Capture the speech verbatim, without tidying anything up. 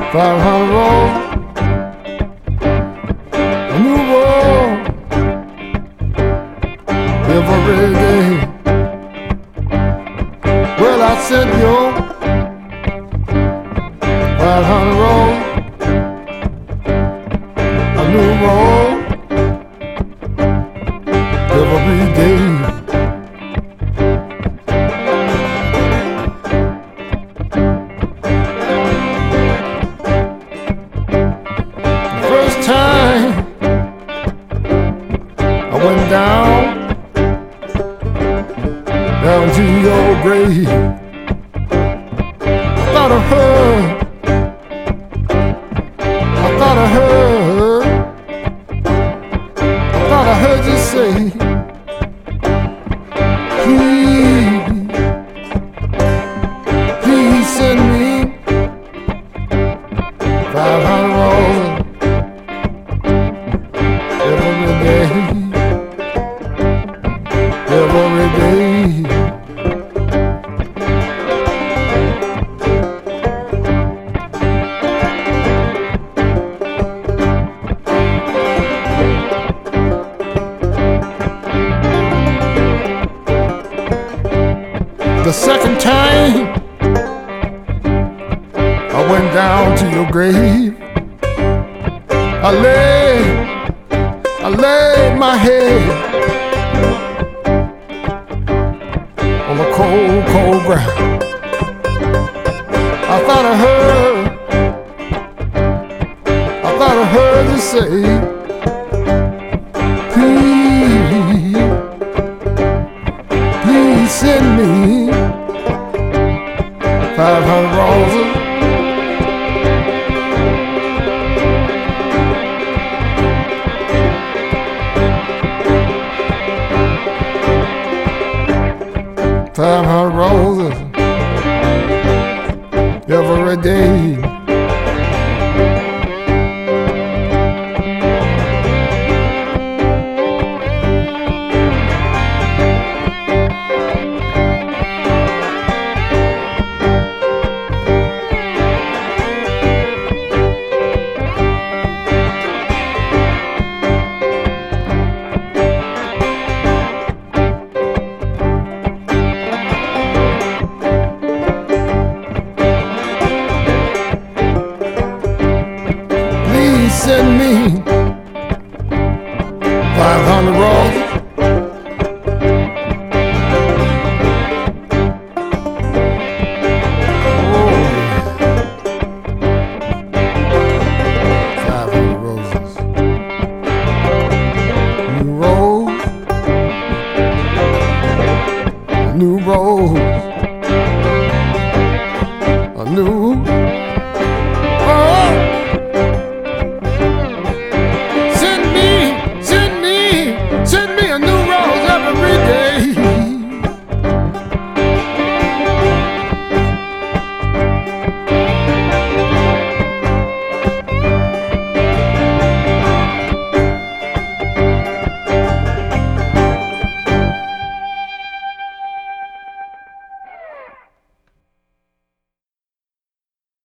five hundred roll, a new roll every day. Well, I sent you five hundred roll, a new roll every day. Time I went down, down to your grave. I thought I heard, I thought I heard, I thought I heard you say, please, please send me five hundred roses. Every day, every day. The second time I went down to your grave, I lay I laid my head on the cold, cold ground. I thought I heard, I thought I heard you say, please, please send me five hundred roses. Five hundred roses every day. Send me